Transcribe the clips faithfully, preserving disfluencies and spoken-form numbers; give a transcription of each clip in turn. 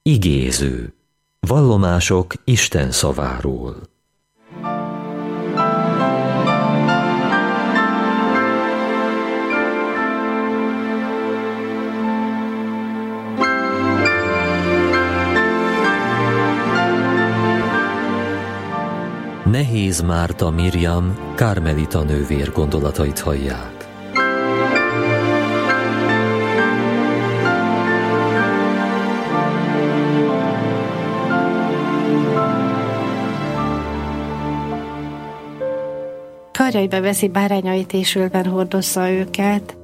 Igéző. Vallomások Isten szaváról. Nehéz Márta Mirjam kármelita nővér gondolatait hallják. Karjaiba veszi bárányait és ölben hordozza őket.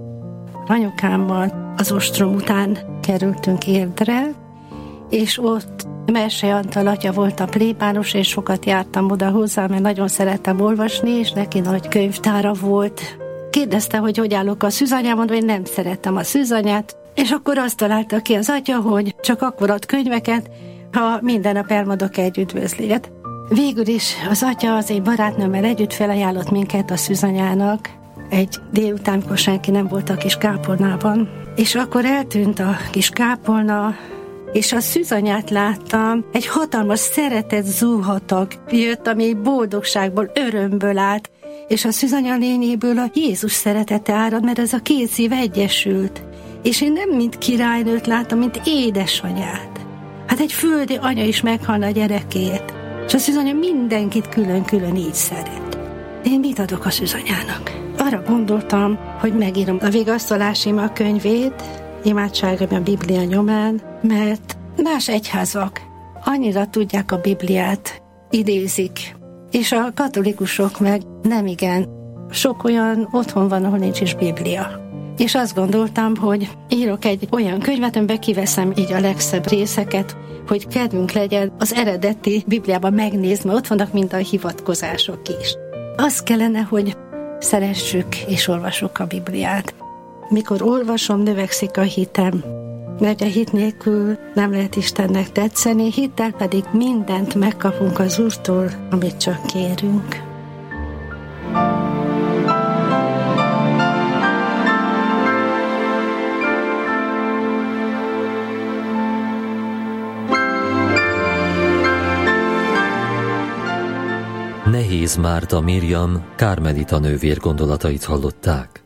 Anyukámmal az ostrom után kerültünk Érdre, és ott Messei Antal atya volt a plébános, és sokat jártam oda hozzá, mert nagyon szerettem olvasni, és neki nagy könyvtára volt. Kérdezte, hogy hogy állok a szűzanyám, mondom, hogy nem szerettem a szűzanyát, és akkor azt találta ki az atya, hogy csak akkor ad könyveket, ha minden nap elmondok egy üdvözlét. Végül is az atya az én barátnőmmel együtt felajánlott minket a szűzanyának egy délután, amikor senki nem volt a kis kápolnában. És akkor eltűnt a kis kápolna, és a szűzanyát láttam, egy hatalmas szeretet zúhatag jött, ami boldogságból, örömből állt, és a szűzanya lényéből a Jézus szeretete árad, mert ez a két szív egyesült. És én nem mint királynőt láttam, mint édesanyát. Hát egy földi anya is meghalna a gyerekét. És a szűzanya mindenkit külön-külön így szeret. Én mit adok a szűzanyának? Arra gondoltam, hogy megírom a vigasztalási ima könyvét, imádságra a Biblia nyomán, mert más egyházak annyira tudják a Bibliát, idézik, és a katolikusok meg nem igen. Sok olyan otthon van, ahol nincs is Biblia. És azt gondoltam, hogy írok egy olyan könyvet, amiben kiveszem így a legszebb részeket, hogy kedvünk legyen az eredeti Bibliában megnézni, ott vannak mind a hivatkozások is. Az kellene, hogy szeressük és olvassuk a Bibliát. Mikor olvasom, növekszik a hitem, mert a hit nélkül nem lehet Istennek tetszeni, hittel pedig mindent megkapunk az Úrtól, amit csak kérünk. Nehéz Márta Mirjam kármelita nővér gondolatait hallották.